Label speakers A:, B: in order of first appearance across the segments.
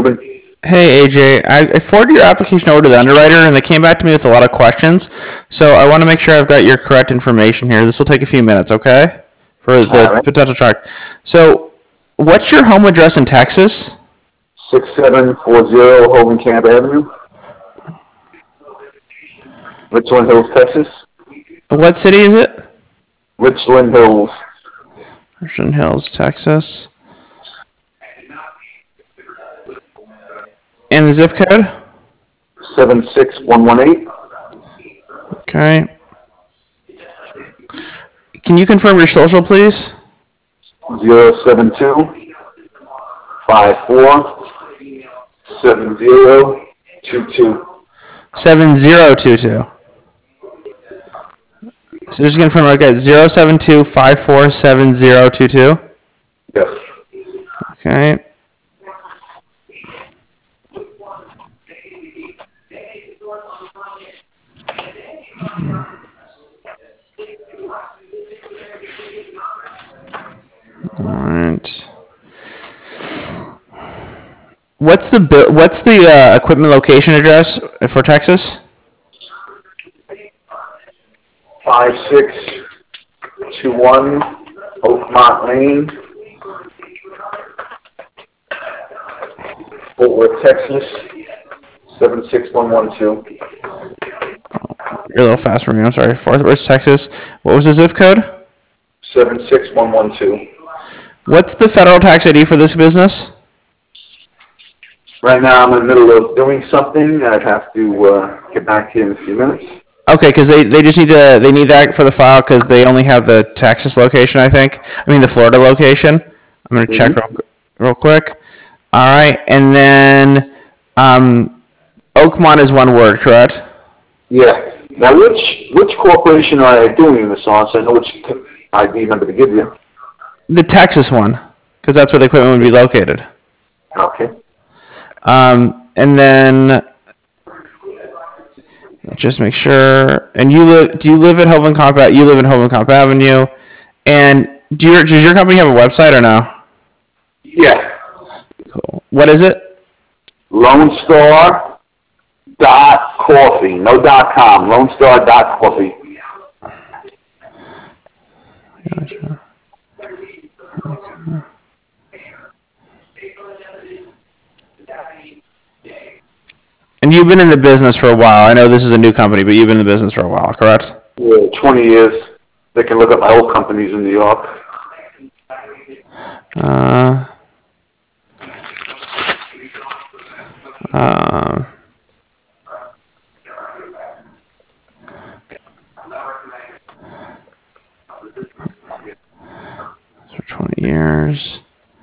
A: Ruben.
B: Hey AJ, I forwarded your application over to the underwriter and they came back to me with a lot of questions. So I want to make sure I've got your correct information here. This will take a few minutes, okay? For the
A: All right.
B: potential truck. So what's your home address in Texas?
A: 6740 Hovenkamp Avenue, Richland Hills, Texas.
B: What city is it?
A: Richland Hills.
B: Richland Hills, Texas. And the zip code?
A: 76118.
B: Okay. Can you confirm your social, please?
A: 072 54 7022.
B: 7022. So just confirm, okay, 072547022.
A: Yes.
B: Okay. All right. What's the equipment location address for Texas?
A: 5621 Oakmont Lane, Fort Worth, Texas 76112.
B: You're a little fast for me. I'm sorry. Fort Worth, Texas. What was the zip code?
A: 76112.
B: What's the federal tax ID for this business?
A: Right now, I'm in the middle of doing something. I'd have to get back to you in a few minutes.
B: Okay, because they just need that for the file because they only have the Texas location, I think. I mean the Florida location. I'm gonna check real quick. All right, and then Oakmont is one word, correct?
A: Yeah. Now, which corporation are I doing this on? So I know which ID number to give you.
B: The Texas one, because that's where the equipment would be located.
A: Okay.
B: And then just make sure. And do you live at Hovenkamp? You live in Hovenkamp Avenue. And does your company have a website or no?
A: Yeah.
B: Cool. What is it?
A: LoneStar.coffee. No .com. LoneStar.coffee.
B: Gotcha. Okay. And you've been in the business for a while. I know this is a new company, but you've been in the business for a while, correct?
A: Yeah, 20 years. They can look up my old companies in New York.
B: 20 years.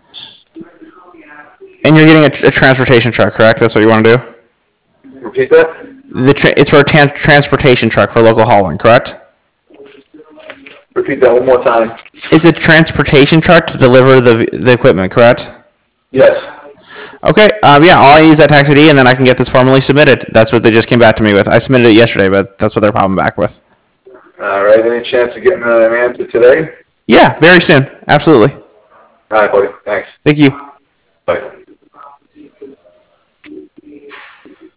B: And you're getting a transportation truck, correct? That's what you want to do?
A: Repeat that?
B: It's for a transportation truck for local hauling, correct?
A: Repeat that one more time.
B: It's a transportation truck to deliver the equipment, correct?
A: Yes.
B: Okay. Yeah, I'll use that tax ID, and then I can get this formally submitted. That's what they just came back to me with. I submitted it yesterday, but that's what they're popping back with.
A: All right. Any chance of getting an answer today?
B: Yeah, very soon. Absolutely.
A: All right, buddy. Thanks.
B: Thank you.
A: Bye.